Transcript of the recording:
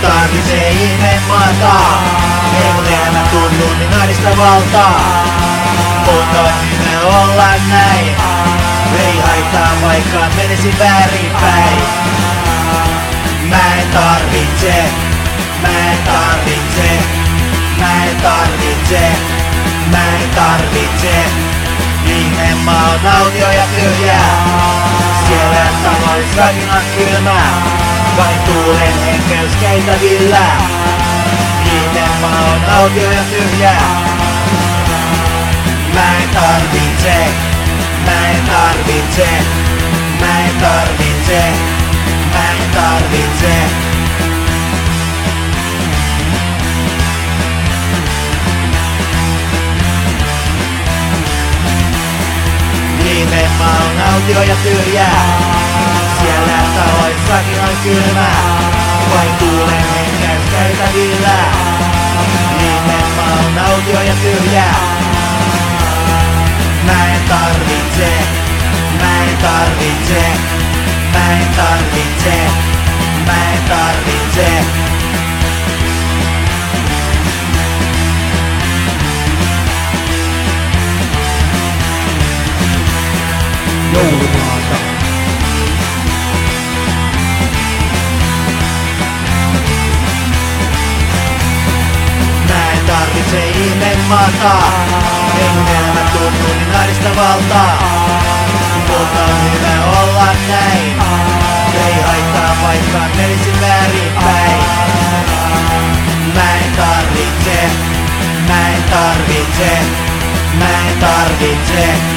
tarvitse ihmemaata. Ei mun elämä tunnu niin ahdistavalta. On hyvä olla näin. Ei haittaa vaikka menisi väärinpäin. Mä en tarvitse ihmemaa on autio ja tyhjä. Siellä talois kaikilla kylmä. Vain tuulen henkeys käytävillä. Ihmemaa on autio ja tyhjä. Mä en tarvitse Ihmemaa on autio ja tyhjä. Siellä taloissakin on kylmä. Vain tuulen henkeys käytävillä. Ihmemaa on autio ja tyhjä. Mä en tarvitse joulumaata. Mä en tarvitse ihmemaata. Ei mun elämä tunnu niin ahdistavalta. Mutta on hyvä olla näin. Ei haittaa vaikka menisi väärinpäin. Mä en tarvitse